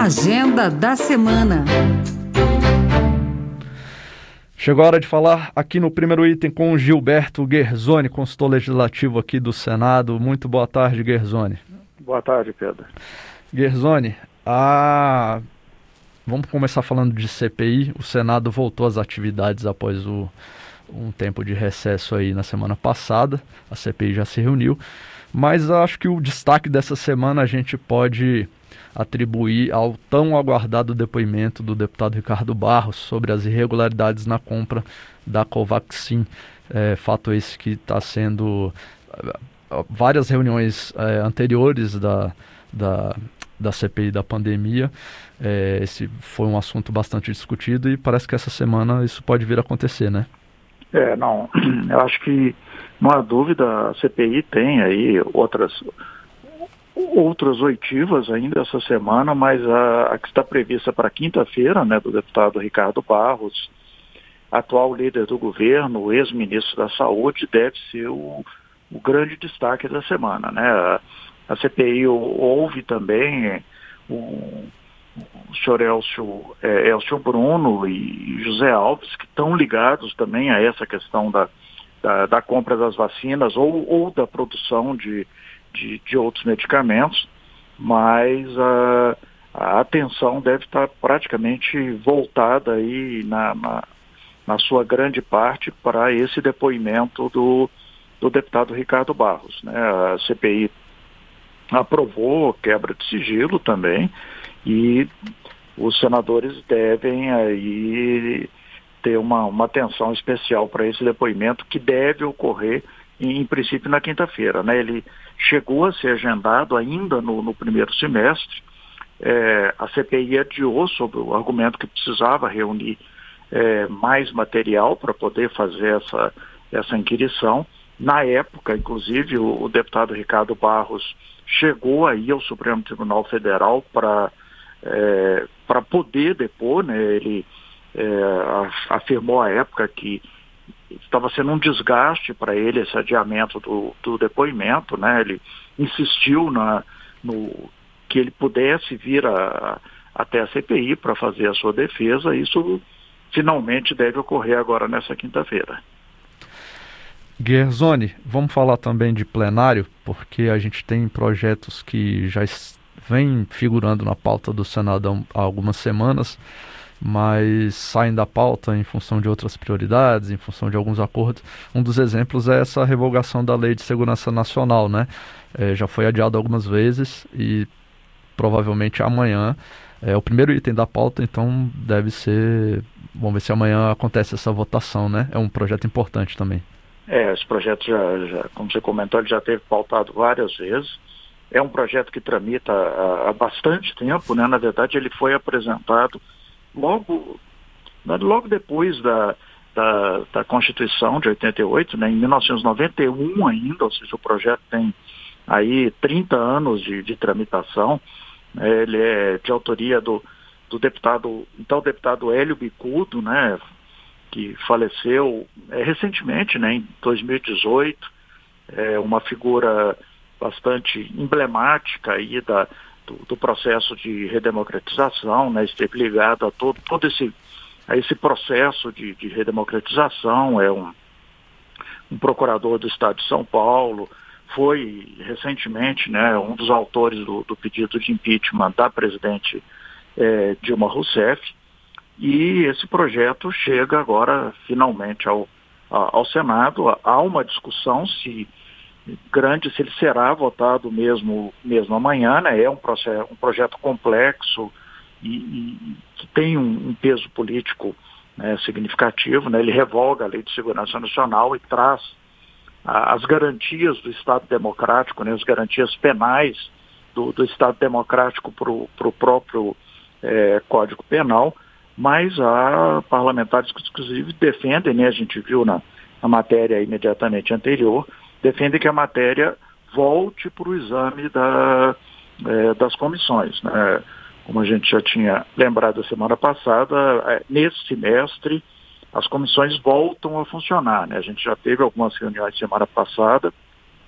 Agenda da semana. Chegou a hora de falar aqui no primeiro item com o Gilberto Guerzoni, consultor legislativo aqui do Senado. Muito boa tarde, Guerzoni. Boa tarde, Pedro. Guerzoni, vamos começar falando de CPI. O Senado voltou às atividades após um tempo de recesso aí na semana passada. A CPI já se reuniu, mas acho que o destaque dessa semana a gente pode atribuir ao tão aguardado depoimento do deputado Ricardo Barros sobre as irregularidades na compra da Covaxin. Fato esse que está sendo várias reuniões anteriores da CPI da pandemia. Esse foi um assunto bastante discutido e parece que essa semana isso pode vir a acontecer, né? Eu acho que não há dúvida, a CPI tem aí outras oitivas ainda essa semana, mas a que está prevista para quinta-feira, né, do deputado Ricardo Barros, atual líder do governo, ex-ministro da Saúde, deve ser o grande destaque da semana, né? A CPI houve também o senhor Elcio Bruno e José Alves, que estão ligados também a essa questão da compra das vacinas ou da produção de outros medicamentos, mas a atenção deve estar praticamente voltada aí na sua grande parte para esse depoimento do deputado Ricardo Barros, né? A CPI aprovou quebra de sigilo também e os senadores devem aí ter uma atenção especial para esse depoimento que deve ocorrer em princípio na quinta-feira, né? Ele chegou a ser agendado ainda no primeiro semestre. A CPI adiou sob o argumento que precisava reunir mais material para poder fazer essa inquirição. Na época, inclusive, o deputado Ricardo Barros chegou aí ao Supremo Tribunal Federal para poder depor, né? Ele afirmou à época que estava sendo um desgaste para ele esse adiamento do depoimento, né? Ele insistiu no que ele pudesse vir até a CPI para fazer a sua defesa. Isso finalmente deve ocorrer agora nessa quinta-feira. Guerzoni, vamos falar também de plenário, porque a gente tem projetos que já vêm figurando na pauta do Senado há algumas semanas, mas saem da pauta em função de outras prioridades, em função de alguns acordos. Um dos exemplos é essa revogação da Lei de Segurança Nacional, né? Já foi adiado algumas vezes e provavelmente amanhã é o primeiro item da pauta, então deve ser... Vamos ver se amanhã acontece essa votação, né? É um projeto importante também. Esse projeto já, como você comentou, ele já teve pautado várias vezes. É um projeto que tramita há bastante tempo, né? Na verdade, ele foi apresentado logo depois da Constituição de 88, né, em 1991 ainda, ou seja, o projeto tem aí 30 anos de tramitação. Ele é de autoria do deputado Hélio Bicudo, né, que faleceu recentemente, né, em 2018, uma figura bastante emblemática aí do processo de redemocratização, né? Esteve ligado a todo esse processo de redemocratização. É um procurador do Estado de São Paulo, foi recentemente, né, um dos autores do pedido de impeachment da presidente Dilma Rousseff, e esse projeto chega agora finalmente ao Senado. Há uma discussão se ele será votado mesmo amanhã, né? É um projeto complexo e que tem um peso político, né, significativo, né? Ele revoga a Lei de Segurança Nacional e traz as garantias do Estado Democrático, né, as garantias penais do Estado Democrático para o próprio Código Penal, mas há parlamentares que inclusive defendem, né, a gente viu na matéria imediatamente anterior, defende que a matéria volte para o exame das comissões, né? Como a gente já tinha lembrado a semana passada, nesse semestre as comissões voltam a funcionar, né? A gente já teve algumas reuniões semana passada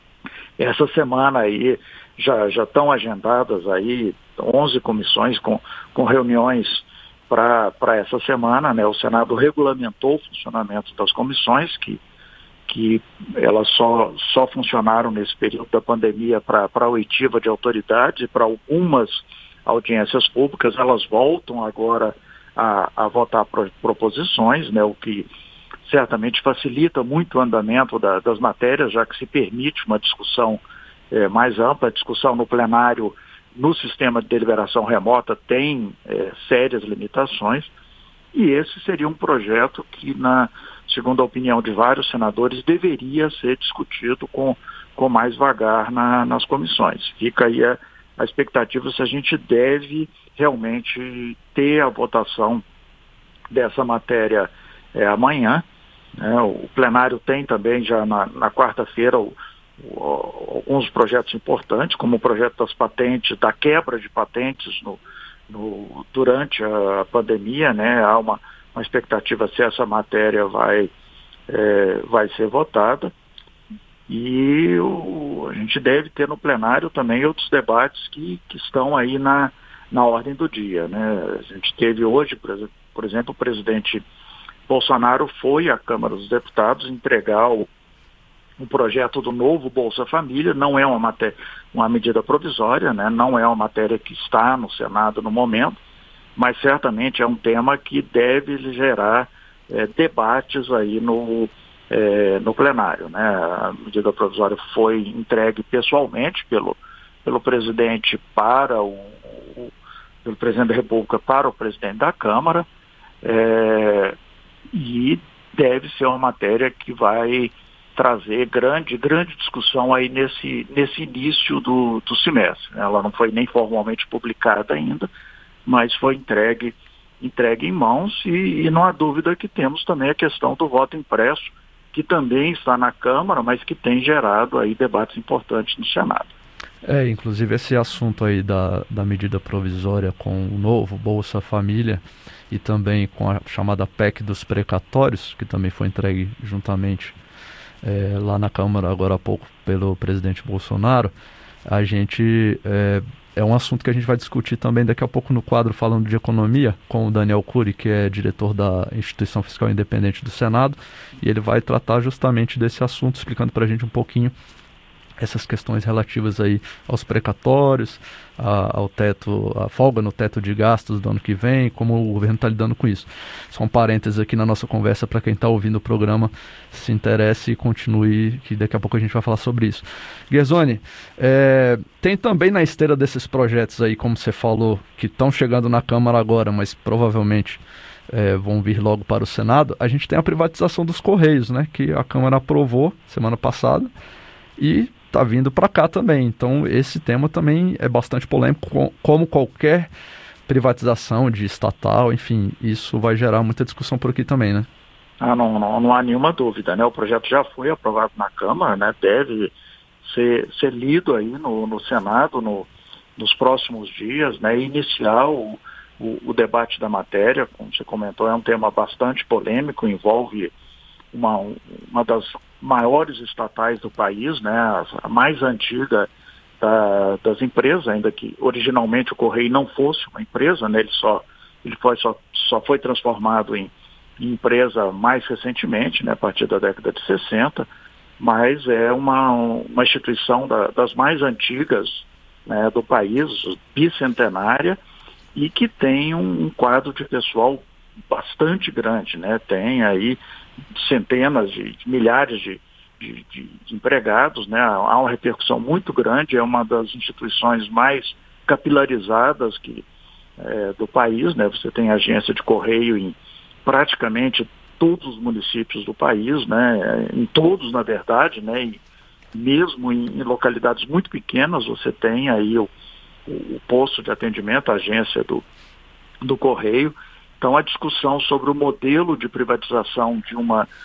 Essa semana aí já estão agendadas aí 11 comissões com reuniões para essa semana, né? O Senado regulamentou o funcionamento das comissões, que elas só funcionaram nesse período da pandemia para oitiva de autoridade, para algumas audiências públicas. Elas voltam agora a votar proposições, né? O que certamente facilita muito o andamento das matérias, já que se permite uma discussão mais ampla. A discussão no plenário, no sistema de deliberação remota, tem sérias limitações, e esse seria um projeto que, segundo a opinião de vários senadores, deveria ser discutido com mais vagar nas comissões. Fica aí a expectativa se a gente deve realmente ter a votação dessa matéria amanhã. O plenário tem também já na quarta-feira alguns projetos importantes, como o projeto das patentes, da quebra de patentes durante a pandemia, né? Há uma expectativa se essa matéria vai ser votada, e a gente deve ter no plenário também outros debates que estão aí na ordem do dia, né? A gente teve hoje, por exemplo, o presidente Bolsonaro foi à Câmara dos Deputados entregar um projeto do novo Bolsa Família. Não é uma medida provisória, né? Não é uma matéria que está no Senado no momento, mas certamente é um tema que deve gerar debates aí no plenário, né? A medida provisória foi entregue pessoalmente pelo presidente pelo presidente da República para o presidente da Câmara, e deve ser uma matéria que vai trazer grande discussão aí nesse início do semestre. Ela não foi nem formalmente publicada ainda, mas foi entregue em mãos, e não há dúvida que temos também a questão do voto impresso, que também está na Câmara, mas que tem gerado aí debates importantes no Senado. Inclusive esse assunto aí da medida provisória com o novo Bolsa Família e também com a chamada PEC dos precatórios, que também foi entregue juntamente lá na Câmara agora há pouco pelo presidente Bolsonaro, a gente é um assunto que a gente vai discutir também daqui a pouco no quadro Falando de Economia, com o Daniel Cury, que é diretor da Instituição Fiscal Independente do Senado, e ele vai tratar justamente desse assunto, explicando para a gente um pouquinho essas questões relativas aí aos precatórios, ao teto, a folga no teto de gastos do ano que vem, como o governo está lidando com isso. Só um parênteses aqui na nossa conversa para quem está ouvindo o programa, se interesse e continue, que daqui a pouco a gente vai falar sobre isso. Guerzoni, tem também na esteira desses projetos aí, como você falou, que estão chegando na Câmara agora, mas provavelmente vão vir logo para o Senado, a gente tem a privatização dos Correios, né, que a Câmara aprovou semana passada, e está vindo para cá também. Então esse tema também é bastante polêmico, como qualquer privatização de estatal, enfim, isso vai gerar muita discussão por aqui também, né? Não há nenhuma dúvida, né? O projeto já foi aprovado na Câmara, né? Deve ser lido aí no Senado nos próximos dias, né? Iniciar o debate da matéria, como você comentou, é um tema bastante polêmico, envolve uma das maiores estatais do país, né, a mais antiga das empresas, ainda que originalmente o Correio não fosse uma empresa, né, ele só foi transformado em empresa mais recentemente, né, a partir da década de 60, mas é uma instituição das mais antigas, né, do país, bicentenária, e que tem um quadro de pessoal bastante grande, né? Tem aí centenas de milhares de empregados, né? Há uma repercussão muito grande, é uma das instituições mais capilarizadas do país, né? Você tem agência de correio em praticamente todos os municípios do país, né? Em todos, na verdade, né? E mesmo em localidades muito pequenas, você tem aí o posto de atendimento, a agência do correio. Então, a discussão sobre o modelo de privatização de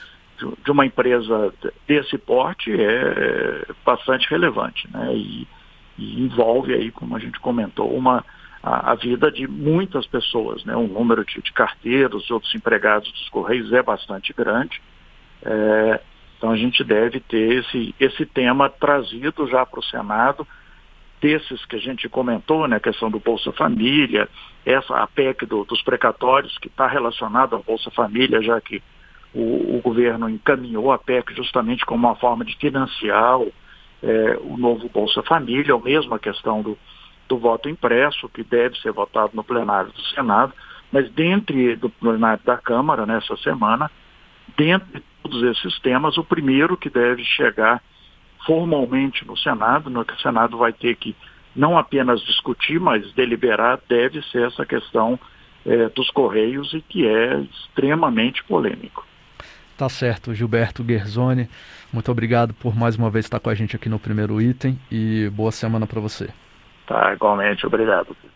uma empresa desse porte é bastante relevante, né? E envolve aí, como a gente comentou, a vida de muitas pessoas, né? O número de carteiros e outros empregados dos Correios é bastante grande. Então a gente deve ter esse tema trazido já para o Senado, desses que a gente comentou, né, a questão do Bolsa Família, a PEC dos precatórios, que está relacionado ao Bolsa Família, já que o governo encaminhou a PEC justamente como uma forma de financiar o novo Bolsa Família, ou mesmo a questão do voto impresso, que deve ser votado no plenário do Senado, mas dentro do plenário da Câmara, nessa semana, dentro de todos esses temas, o primeiro que deve chegar formalmente no Senado, no que o Senado vai ter que não apenas discutir, mas deliberar, deve ser essa questão dos Correios, e que é extremamente polêmico. Tá certo, Gilberto Guerzoni, muito obrigado por mais uma vez estar com a gente aqui no Primeiro Item, e boa semana para você. Tá, igualmente, obrigado.